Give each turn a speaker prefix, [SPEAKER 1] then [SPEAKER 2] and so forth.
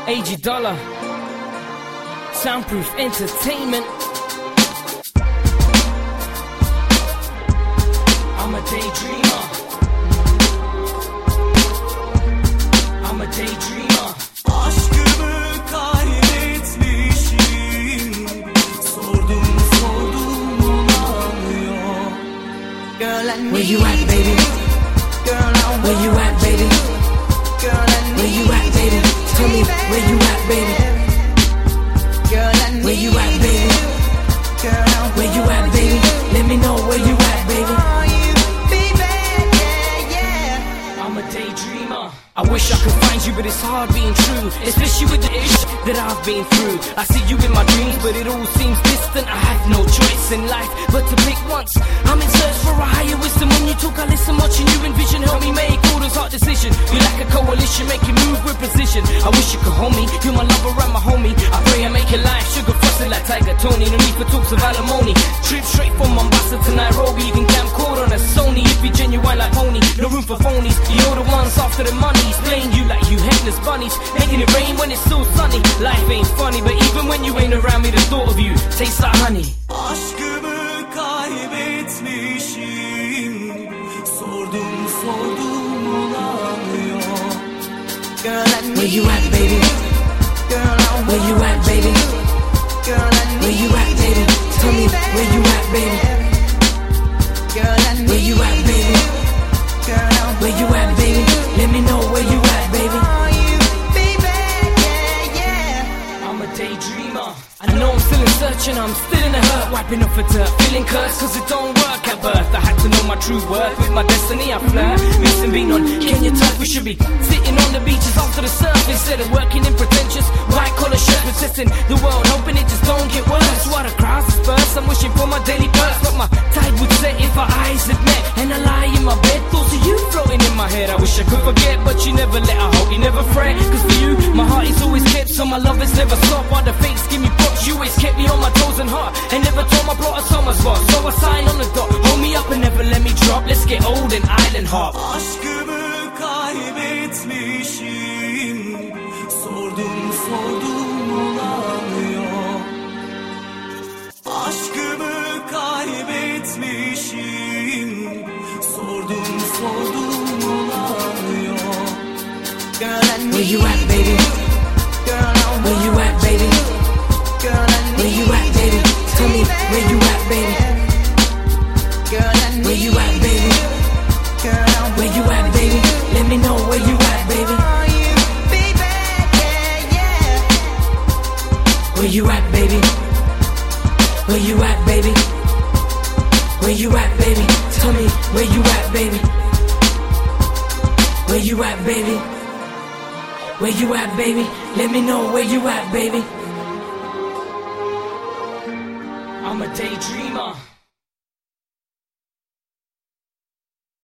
[SPEAKER 1] AG Dollar, Soundproof Entertainment. I'm a daydreamer. I'm a daydreamer.
[SPEAKER 2] Aşkımı kaybetmişim. Sordum bulamıyor.
[SPEAKER 3] Girl, I need
[SPEAKER 1] Where you at, baby?
[SPEAKER 3] Girl, I
[SPEAKER 1] Where you at, baby?
[SPEAKER 3] Girl, I need
[SPEAKER 1] Where you at, baby? Tell me where you at, baby?
[SPEAKER 3] Girl, I need
[SPEAKER 1] Where you at, baby?
[SPEAKER 3] Girl, I
[SPEAKER 1] Where you at, baby? Let me know where you at, baby.
[SPEAKER 3] want you, baby. Yeah, yeah.
[SPEAKER 1] I'm a daydreamer. I wish I could find you, but it's hard being true, especially with the ish that I've been through. I see you in my dreams, but it all seems distant. I have no choice in life but to pick once. I'm in search for a higher wisdom. When you talk, I listen. Watching you envision, help me make all those hard decisions. You're like a coalition, make you move with precision. I wish you could hold me. You're my lover and my homie. I pray I make your life sugar frosted like Tiger Tony. No need for talks of alimony. Trip straight from Mombasa to Nairobi. You can camcord on a Sony if you're genuine like Pony. No room for phonies. You're the ones after the money. Playing you like you headless bunnies, making it rain when it's still sunny. Life ain't funny, but even when you ain't around me, the thought of you tastes like honey.
[SPEAKER 2] Aşkımı kaybetmişim. Sordum bulamıyor.
[SPEAKER 3] Girl, I need
[SPEAKER 1] Where you at, baby?
[SPEAKER 3] Girl, I
[SPEAKER 1] Where you at, baby?
[SPEAKER 3] Girl, I need
[SPEAKER 1] Where you at, baby? Tell me where you at, baby?
[SPEAKER 3] Girl, I need
[SPEAKER 1] Where you at, baby?
[SPEAKER 3] Girl, I
[SPEAKER 1] Where you at, baby? Let me know where you at, baby.
[SPEAKER 3] want you, baby. Yeah, yeah.
[SPEAKER 1] I'm a daydreamer. I know I'm still in search and I'm still in the hurt. Wiping off a dirt, feeling cursed cause it don't work at birth. I had to know my true worth, with my destiny I flirt. Missing being on Kenya turf, we should be sitting on the beaches after the surf. Instead of working in pretentious white collar shirts, protesting the world, hoping it just don't get worse. While the crowds disperse, I'm wishing for my daily burst. But my tide would set if our eyes had met. And I lie in my bed, thoughts of you floating in my head. I wish I could forget, but you never let. I hope you never fret, cause for you, my heart is always kept. So my love is never stopped. While the fakes give me props, you always kept me on my toes and hard. And never told my plot a summer spot. So I sign on the dot, hold me up and never let me drop. Let's get old and island hop.
[SPEAKER 2] Aşkımı kaybetmişim. Sordum bulamıyor. Aşkımı kaybetmişim. Sordum bulamıyor.
[SPEAKER 3] Girl, I
[SPEAKER 1] Where
[SPEAKER 3] need
[SPEAKER 1] you at, baby?
[SPEAKER 3] Girl, I
[SPEAKER 1] Where you at, baby?
[SPEAKER 3] Girl, I need
[SPEAKER 1] Where you at, baby? Tell me where you at, baby?
[SPEAKER 3] Girl, I need
[SPEAKER 1] Where you at, baby?
[SPEAKER 3] Girl, I
[SPEAKER 1] Where you at, baby? Let me know where you at, baby.
[SPEAKER 3] want you, baby. Yeah, yeah.
[SPEAKER 1] Where you at, baby? Where you at, baby? Where you at, baby? Tell me where you at, baby? Where you at, baby? Where you at, baby? Let me know where you at, baby. I'm a daydreamer.